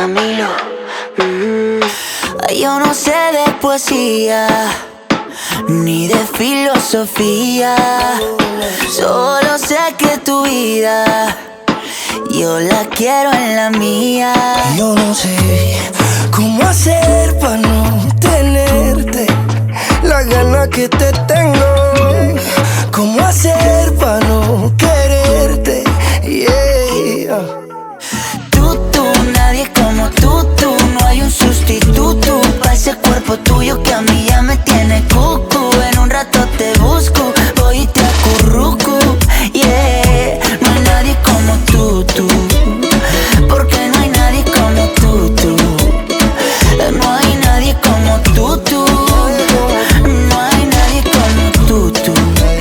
Camilo. Yo no sé de poesía ni de filosofía, solo sé que tu vida yo la quiero en la mía. Yo no sé cómo hacer para no tenerte la gana que te tengo. Cómo hacer para no quererte, yeah. Tú, nadie como tú. No hay un sustituto para ese cuerpo tuyo que a mí ya me tiene cucu. En un rato te busco, voy y te acurruco, yeah. No hay nadie como tú. Porque no hay nadie como tú. No hay nadie como tú. No hay nadie como tú.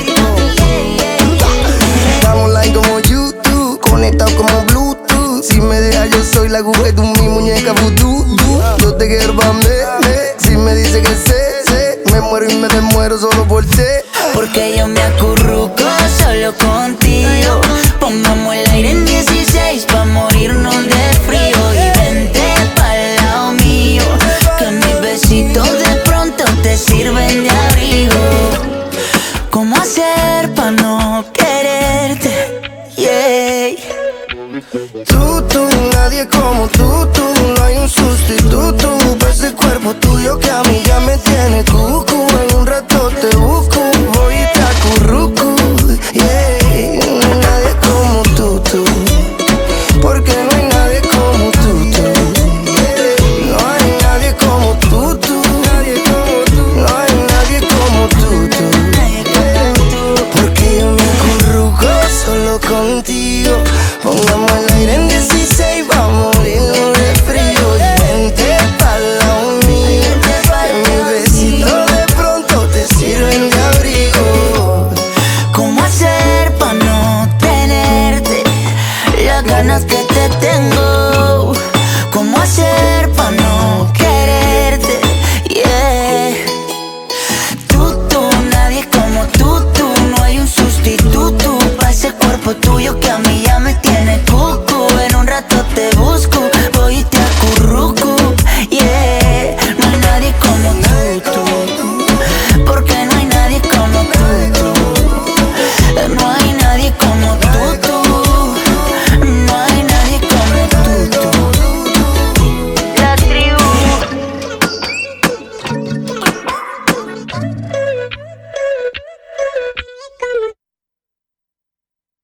Estamos online como YouTube, conectados como Bluetooth. Si me dejas yo soy la Google, tú mi muñeca vudú. Yo te quiero pa' si me dice que sé, me muero y me desmuero solo por ti. Porque yo me acurruco solo contigo. Pongamos el aire en 16 pa' morirnos de frío. Y vente pa'l lado mío, que mis besitos de pronto te sirven de abrigo. ¿Cómo hacer pa' no quererte? Yeah. Tú, nadie como tú. No hay un sustituto para ese cuerpo tuyo que a mí ya me tiene cucu. En un rato te busco, voy y te acurruco, yeah. No hay nadie como tú. Porque no hay nadie como tú, yeah. No hay nadie como tú. No hay nadie como tú, Porque yo me acurruco solo contigo. Pongamos el aire en 16, vamos a morirnos de frío. Y vente pa'l lado mío, que mis besitos de pronto te sirven de abrigo. ¿Cómo hacer pa' no tenerte las ganas que te tengo? ¿Cómo hacer pa' no quererte? Yeah. Tú, nadie como tú. No hay un sustituto para ese cuerpo tuyo que a mí